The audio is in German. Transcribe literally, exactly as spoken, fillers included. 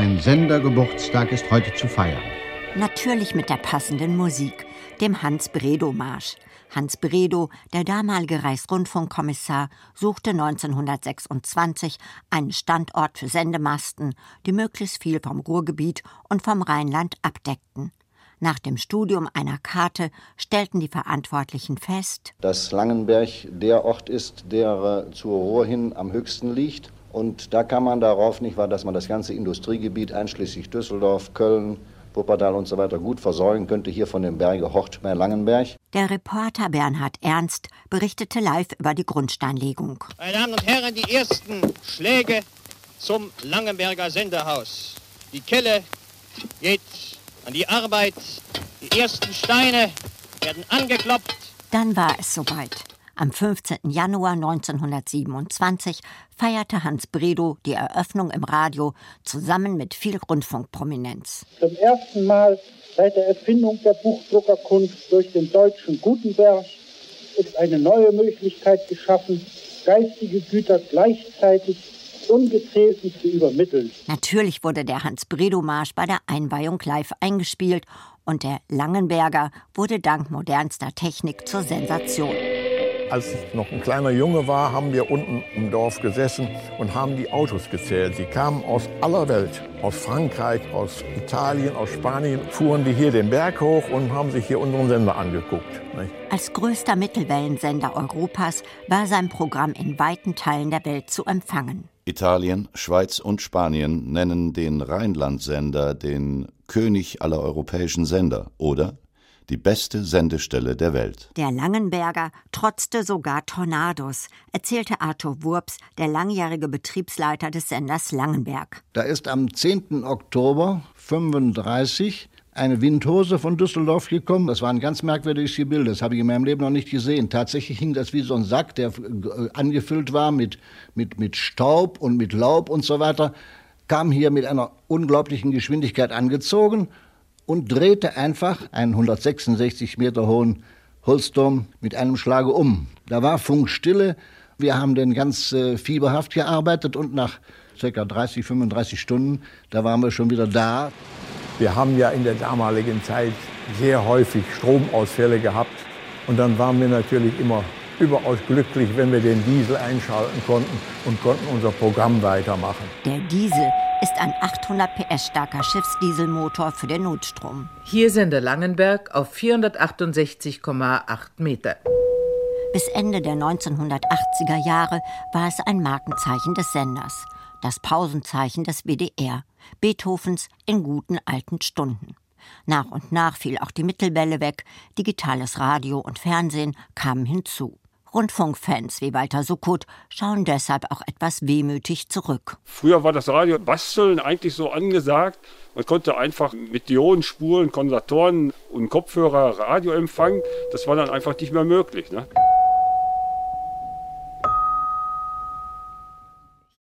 ein Sendergeburtstag ist heute zu feiern. Natürlich mit der passenden Musik, dem Hans-Bredow-Marsch. Hans Bredow, der damalige Reichsrundfunkkommissar, suchte neunzehnhundertsechsundzwanzig einen Standort für Sendemasten, die möglichst viel vom Ruhrgebiet und vom Rheinland abdeckten. Nach dem Studium einer Karte stellten die Verantwortlichen fest, dass Langenberg der Ort ist, der zur Ruhr hin am höchsten liegt. Und da kam man darauf, nicht wahr, dass man das ganze Industriegebiet einschließlich Düsseldorf, Köln, Wuppertal und so weiter gut versorgen könnte, hier von dem Berge Horstmeier-Langenberg. Der Reporter Bernhard Ernst berichtete live über die Grundsteinlegung. Meine Damen und Herren, die ersten Schläge zum Langenberger Sendehaus. Die Kelle geht an die Arbeit, die ersten Steine werden angekloppt. Dann war es soweit. Am fünfzehnten Januar neunzehnhundertsiebenundzwanzig feierte Hans Bredow die Eröffnung im Radio zusammen mit viel Rundfunkprominenz. Zum ersten Mal seit der Erfindung der Buchdruckerkunst durch den Deutschen Gutenberg ist eine neue Möglichkeit geschaffen, geistige Güter gleichzeitig Ungezählten zu übermitteln. Natürlich wurde der Hans-Bredow-Marsch bei der Einweihung live eingespielt und der Langenberger wurde dank modernster Technik zur Sensation. Als ich noch ein kleiner Junge war, haben wir unten im Dorf gesessen und haben die Autos gezählt. Sie kamen aus aller Welt, aus Frankreich, aus Italien, aus Spanien, fuhren die hier den Berg hoch und haben sich hier unseren Sender angeguckt. Als größter Mittelwellensender Europas war sein Programm in weiten Teilen der Welt zu empfangen. Italien, Schweiz und Spanien nennen den Rheinlandsender den König aller europäischen Sender oder die beste Sendestelle der Welt. Der Langenberger trotzte sogar Tornados, erzählte Arthur Wurps, der langjährige Betriebsleiter des Senders Langenberg. Da ist am zehnten Oktober fünfunddreißig eine Windhose von Düsseldorf gekommen. Das war ein ganz merkwürdiges Gebilde, das habe ich in meinem Leben noch nicht gesehen. Tatsächlich hing das wie so ein Sack, der angefüllt war mit, mit, mit Staub und mit Laub und so weiter, kam hier mit einer unglaublichen Geschwindigkeit angezogen und drehte einfach einen hundertsechsundsechzig Meter hohen Holzturm mit einem Schlage um. Da war Funkstille. Wir haben dann ganz äh, fieberhaft gearbeitet und nach ca. dreißig, fünfunddreißig Stunden, da waren wir schon wieder da. Wir haben ja in der damaligen Zeit sehr häufig Stromausfälle gehabt. Und dann waren wir natürlich immer überaus glücklich, wenn wir den Diesel einschalten konnten und konnten unser Programm weitermachen. Der Diesel ist ein achthundert P S starker Schiffsdieselmotor für den Notstrom. Hier Sender Langenberg auf vierhundertachtundsechzig Komma acht Meter. Bis Ende der neunzehnhundertachtziger Jahre war es ein Markenzeichen des Senders. Das Pausenzeichen des W D R, Beethovens In guten alten Stunden. Nach und nach fiel auch die Mittelwelle weg, digitales Radio und Fernsehen kamen hinzu. Rundfunkfans wie Walter Suckut schauen deshalb auch etwas wehmütig zurück. Früher war das Radio basteln eigentlich so angesagt. Man konnte einfach mit Ionenspulen, Kondensatoren und Kopfhörer Radio empfangen. Das war dann einfach nicht mehr möglich, ne?